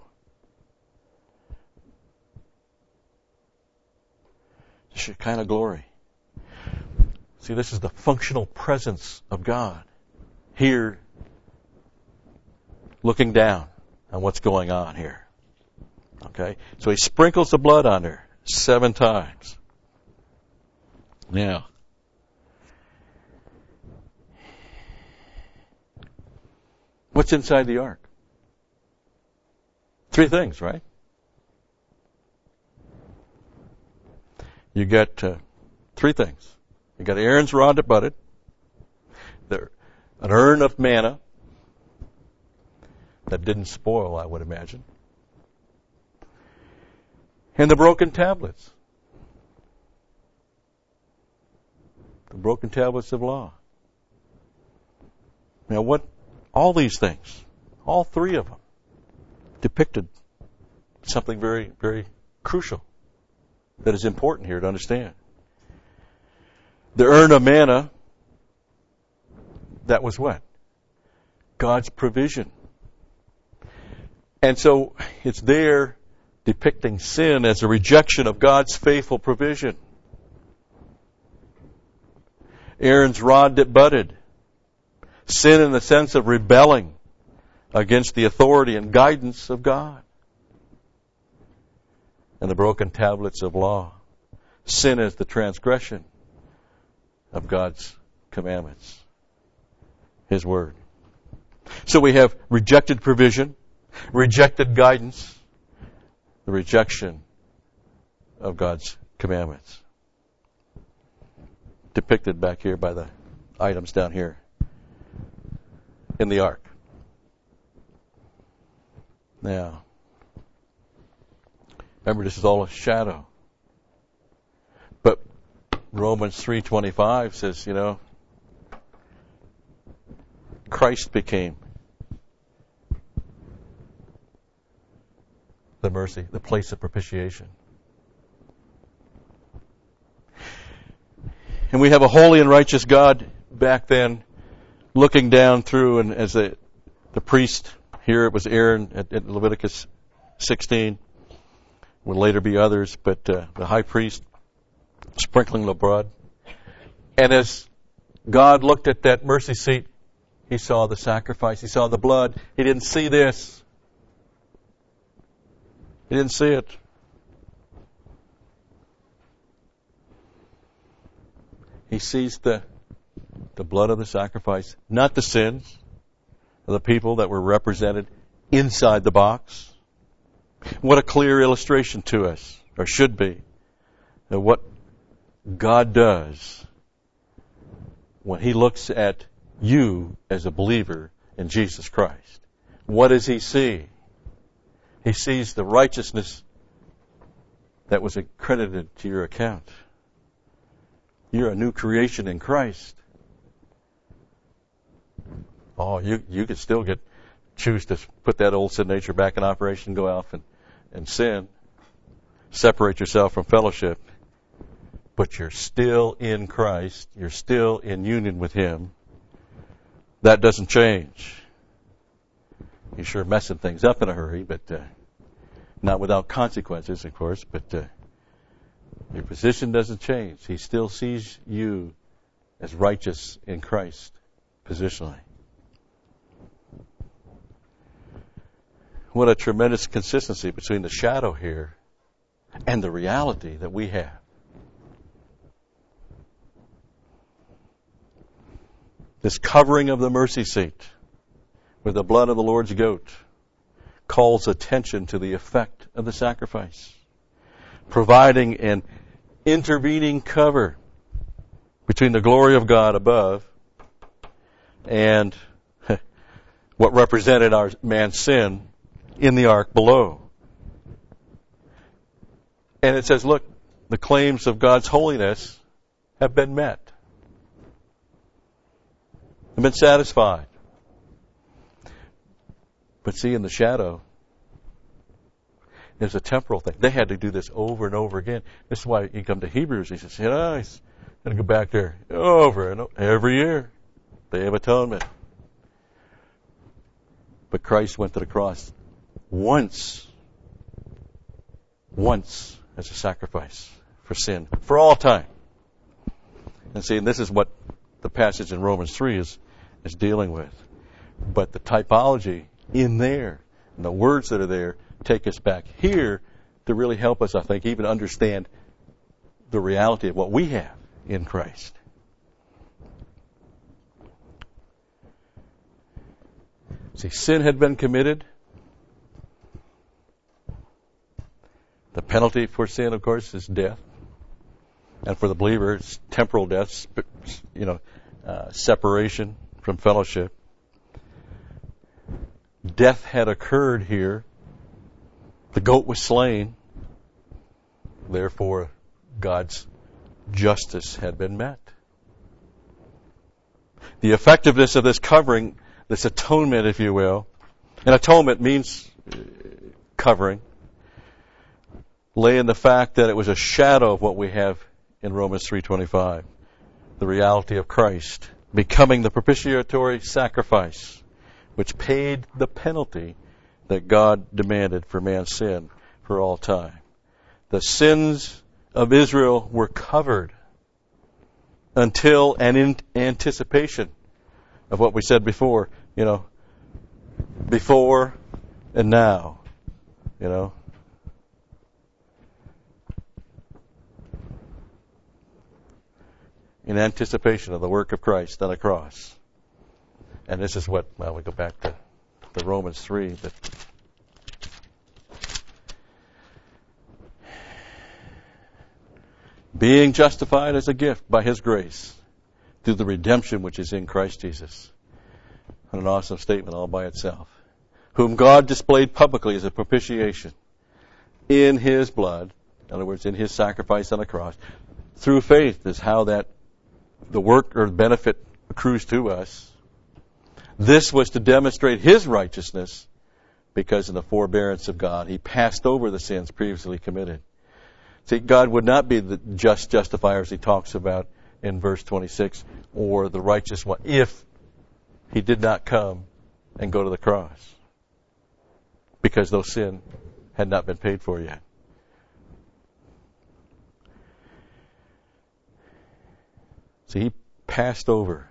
Shekinah glory. See, this is the functional presence of God here, looking down on what's going on here. Okay? So he sprinkles the blood on there 7 times. Now, what's inside the ark? 3 things, right? You got 3 things. You got Aaron's rod that budded, an urn of manna that didn't spoil, I would imagine, and the broken tablets. The broken tablets of law. Now, all these things, all 3 of them, depicted something very, very crucial that is important here to understand. The urn of manna, that was what? God's provision. And so it's there depicting sin as a rejection of God's faithful provision. Aaron's rod that budded. Sin in the sense of rebelling against the authority and guidance of God. And the broken tablets of law. Sin is the transgression of God's commandments. His word. So we have rejected provision, rejected guidance, the rejection of God's commandments. Depicted back here by the items down here in the ark. Now, remember, this is all a shadow. But Romans 3:25 says, Christ became the mercy, the place of propitiation. And we have a holy and righteous God back then looking down through, and as the priest, here it was Aaron at Leviticus 16, would later be others, but the high priest sprinkling the blood. And as God looked at that mercy seat, he saw the sacrifice, he saw the blood. He didn't see this. He didn't see it. He sees the blood of the sacrifice, not the sins of the people that were represented inside the box. What a clear illustration to us, or should be, of what God does when He looks at you as a believer in Jesus Christ. What does He see? He sees the righteousness that was accredited to your account. You're a new creation in Christ. Oh, you could still choose to put that old sin nature back in operation, go off and sin, separate yourself from fellowship, but you're still in Christ. You're still in union with Him. That doesn't change. You're sure messing things up in a hurry, but not without consequences, of course, but your position doesn't change. He still sees you as righteous in Christ, positionally. What a tremendous consistency between the shadow here and the reality that we have. This covering of the mercy seat with the blood of the Lord's goat calls attention to the effect of the sacrifice, providing an intervening cover between the glory of God above and what represented our man's sin in the ark below. And it says, look, the claims of God's holiness have been met, have been satisfied. But see, in the shadow, there's a temporal thing. They had to do this over and over again. This is why you come to Hebrews. He says, he's going to go back there over and over, every year. Day of Atonement. But Christ went to the cross once as a sacrifice for sin, for all time. And see, and this is what the passage in Romans 3 is dealing with. But the typology in there, and the words that are there, take us back here to really help us, I think, even understand the reality of what we have in Christ. See, sin had been committed. The penalty for sin, of course, is death. And for the believer, it's temporal death, separation from fellowship. Death had occurred here. The goat was slain. Therefore, God's justice had been met. The effectiveness of this covering, this atonement, if you will, and atonement means covering, lay in the fact that it was a shadow of what we have in Romans 3:25, the reality of Christ becoming the propitiatory sacrifice, which paid the penalty that God demanded for man's sin for all time. The sins of Israel were covered until and in anticipation of what we said before, before and now, in anticipation of the work of Christ on the cross. And this is what, we go back to Romans 3, that being justified as a gift by His grace through the redemption which is in Christ Jesus. And an awesome statement all by itself. Whom God displayed publicly as a propitiation in His blood, in other words, in His sacrifice on the cross. Through faith is how that the work or benefit accrues to us. This was to demonstrate His righteousness, because in the forbearance of God, He passed over the sins previously committed. See, God would not be the just justifier, as He talks about in verse 26, or the righteous one, if He did not come and go to the cross, because those sin had not been paid for yet. See, He passed over,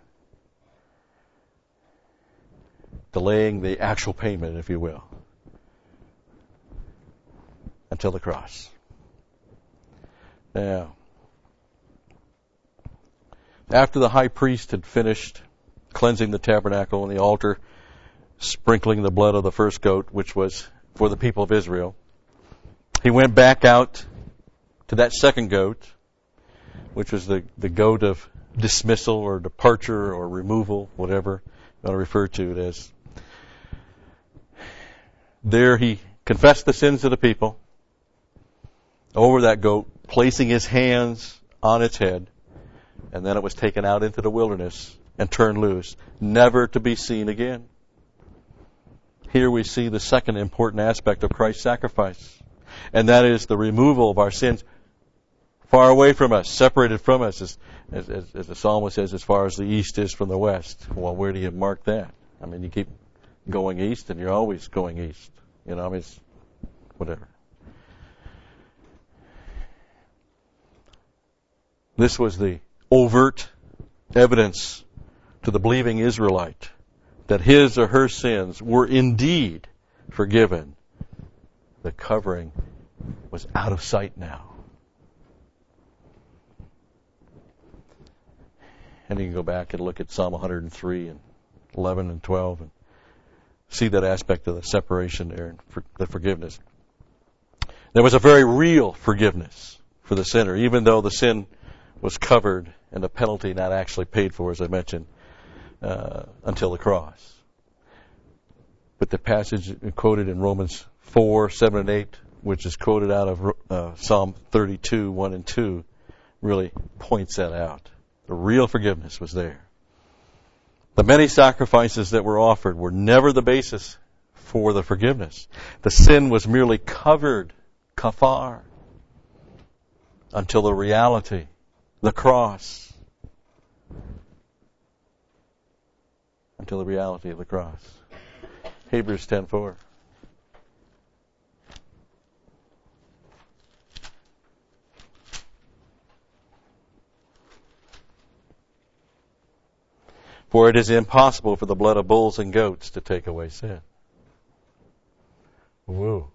delaying the actual payment, if you will, until the cross. Now, After the high priest had finished cleansing the tabernacle and the altar, sprinkling the blood of the first goat, which was for the people of Israel, he went back out to that second goat, which was the goat of dismissal or departure or removal, whatever you want to refer to it as. There he confessed the sins of the people over that goat, placing his hands on its head, and then it was taken out into the wilderness and turned loose, never to be seen again. Here we see the second important aspect of Christ's sacrifice, and that is the removal of our sins far away from us, separated from us, as the psalmist says, as far as the east is from the west. Well, where do you mark that? I mean, you keep going east, and you're always going east. You know, I mean, it's whatever. This was the overt evidence to the believing Israelite that his or her sins were indeed forgiven. The covering was out of sight now. And you can go back and look at Psalm 103 and 11 and 12 and see that aspect of the separation there and the forgiveness. There was a very real forgiveness for the sinner, even though the sin was covered and the penalty not actually paid for, as I mentioned, until the cross. But the passage quoted in Romans 4, 7, and 8, which is quoted out of Psalm 32, 1 and 2, really points that out. The real forgiveness was there. The many sacrifices that were offered were never the basis for the forgiveness. The sin was merely covered, kafar, until the reality, the cross, until the reality of the cross. Hebrews 10:4. For it is impossible for the blood of bulls and goats to take away sin. Whoa.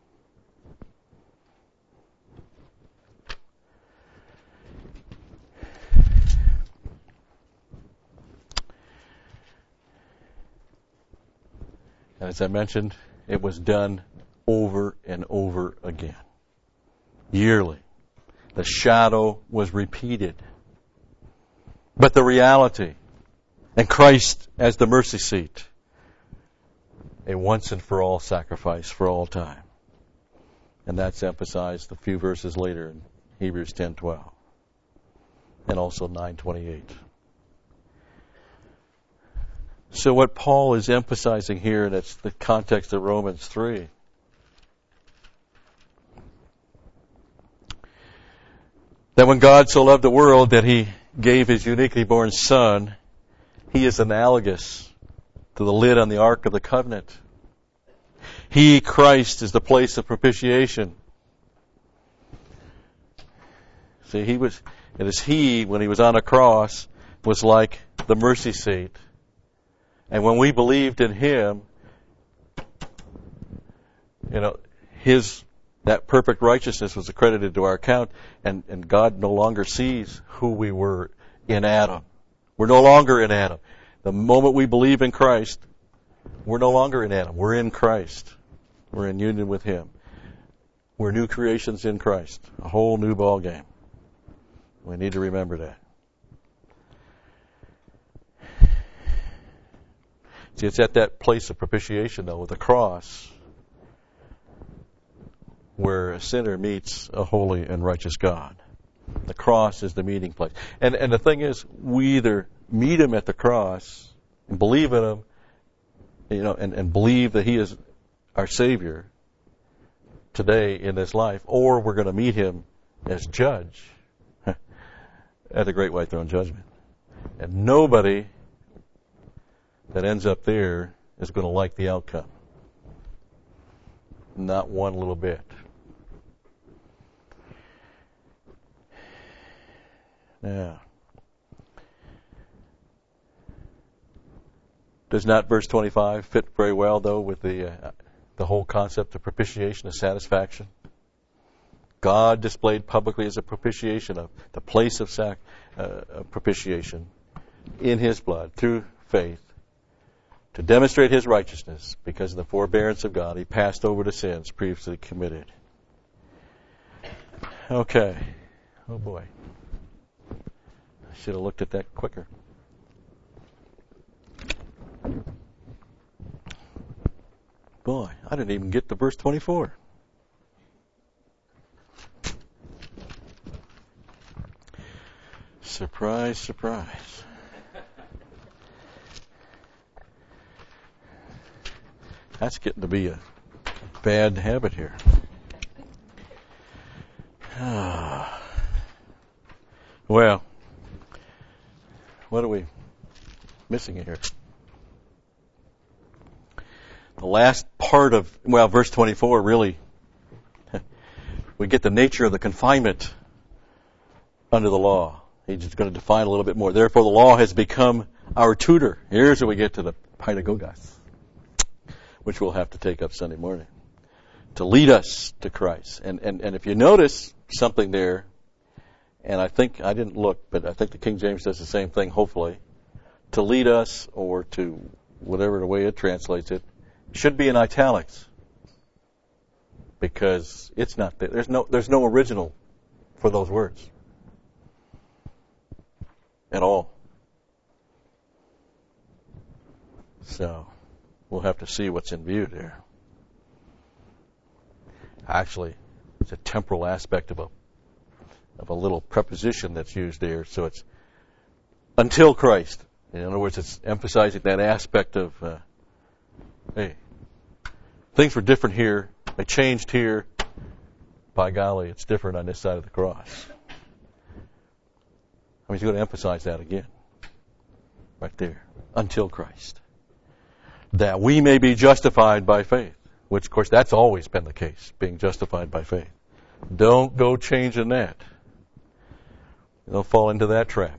And as I mentioned, it was done over and over again. Yearly. The shadow was repeated. But the reality, and Christ as the mercy seat, a once and for all sacrifice for all time. And that's emphasized a few verses later in Hebrews 10:12 and also 9:28. So what Paul is emphasizing here, and it's the context of Romans 3, that when God so loved the world that he gave his uniquely born Son, he is analogous to the lid on the Ark of the Covenant. He, Christ, is the place of propitiation. See, it is he, when he was on a cross, was like the mercy seat. And when we believed in him, that perfect righteousness was accredited to our account, and God no longer sees who we were in Adam. We're no longer in Adam. The moment we believe in Christ, we're no longer in Adam. We're in Christ. We're in union with him. We're new creations in Christ. A whole new ball game. We need to remember that. See, it's at that place of propitiation, though, with the cross, where a sinner meets a holy and righteous God. The cross is the meeting place. And the thing is, we either meet him at the cross and believe in him, and believe that he is our Savior today in this life, or we're going to meet him as judge at the great white throne judgment. And nobody that ends up there is going to like the outcome. Not one little bit. Now, does not verse 25 fit very well, though, with the whole concept of propitiation, of satisfaction? God displayed publicly as a propitiation, of the place of propitiation in His blood through faith, to demonstrate His righteousness because of the forbearance of God. He passed over the sins previously committed. Okay. Oh boy. I should have looked at that quicker. Boy, I didn't even get to verse 24. Surprise, surprise. That's getting to be a bad habit here. Well, what are we missing here? The last part of, verse 24 really, we get the nature of the confinement under the law. He's just going to define a little bit more. Therefore, the law has become our tutor. Here's where we get to the paidagogos, which we'll have to take up Sunday morning, to lead us to Christ. And if you notice something there, and I didn't look, but I think the King James does the same thing, hopefully, to lead us, or to whatever the way it translates it, should be in italics, because it's not there. There's no original for those words at all. So we'll have to see what's in view there. Actually, it's a temporal aspect of a little preposition that's used there. So it's until Christ. In other words, it's emphasizing that aspect of, hey, things were different here. They changed here. By golly, it's different on this side of the cross. I mean, he's going to emphasize that again. Right there. Until Christ. That we may be justified by faith. Which, of course, that's always been the case. Being justified by faith. Don't go changing that. Don't fall into that trap.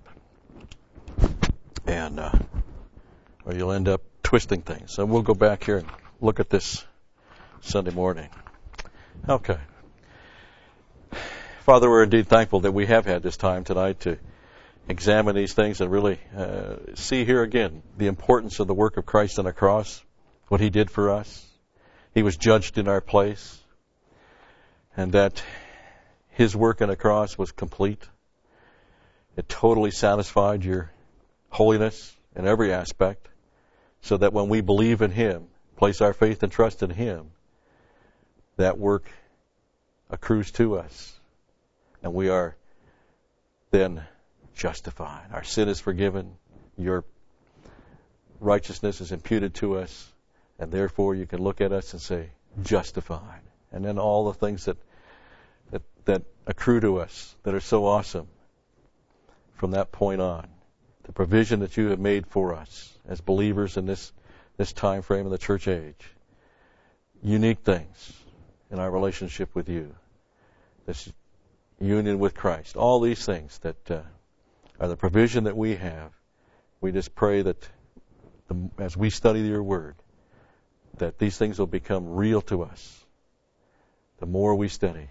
And, or you'll end up twisting things. So we'll go back here and look at this Sunday morning. Okay. Father, we're indeed thankful that we have had this time tonight to examine these things and really see here again the importance of the work of Christ on the cross, what He did for us. He was judged in our place, and that His work on the cross was complete. It totally satisfied your holiness in every aspect, so that when we believe in Him, place our faith and trust in Him, that work accrues to us, and we are then justified. Our sin is forgiven. Your righteousness is imputed to us, and therefore you can look at us and say, justified. And then all the things that accrue to us that are so awesome from that point on. The provision that you have made for us as believers in this time frame of the church age. Unique things in our relationship with you. This union with Christ. All these things that are the provision that we have. We just pray that as we study your word, that these things will become real to us. The more we study,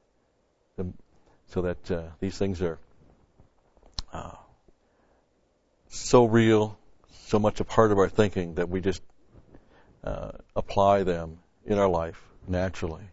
so that these things are so real, so much a part of our thinking that we just apply them in our life naturally.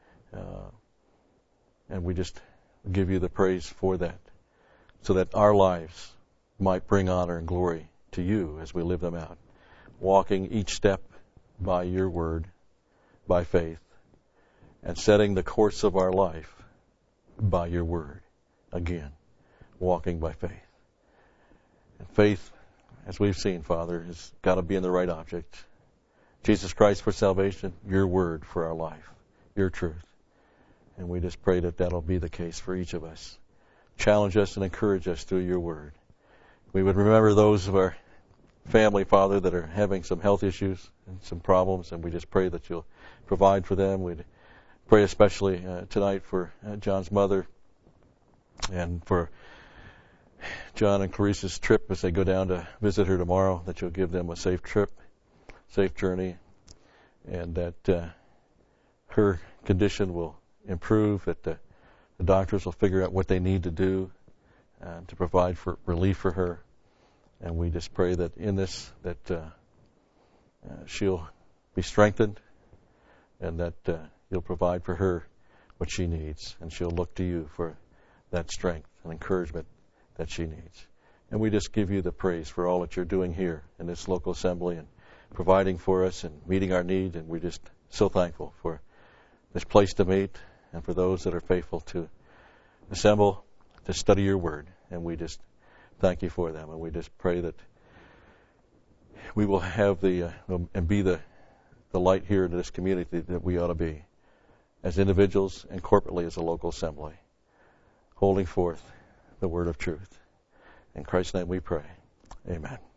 And we just give you the praise for that, so that our lives might bring honor and glory to you as we live them out, walking each step by your word, by faith, and setting the course of our life by your word. Again, walking by faith. And faith, as we've seen, Father, has got to be in the right object. Jesus Christ for salvation, your word for our life, your truth. And we just pray that that'll be the case for each of us. Challenge us and encourage us through your word. We would remember those of our family, Father, that are having some health issues and some problems, and we just pray that you'll provide for them. We'd pray especially tonight for John's mother and for John and Clarice's trip as they go down to visit her tomorrow, that you'll give them a safe trip, safe journey, and that her condition will improve, that the doctors will figure out what they need to do to provide for relief for her. And we just pray that in this, that she'll be strengthened, and that you'll provide for her what she needs, and she'll look to you for that strength and encouragement that she needs. And we just give you the praise for all that you're doing here in this local assembly and providing for us and meeting our need. And we're just so thankful for this place to meet and for those that are faithful to assemble to study your word. And we just thank you for them. And we just pray that we will have and be the light here in this community that we ought to be as individuals and corporately as a local assembly, holding forth the word of truth. In Christ's name we pray. Amen.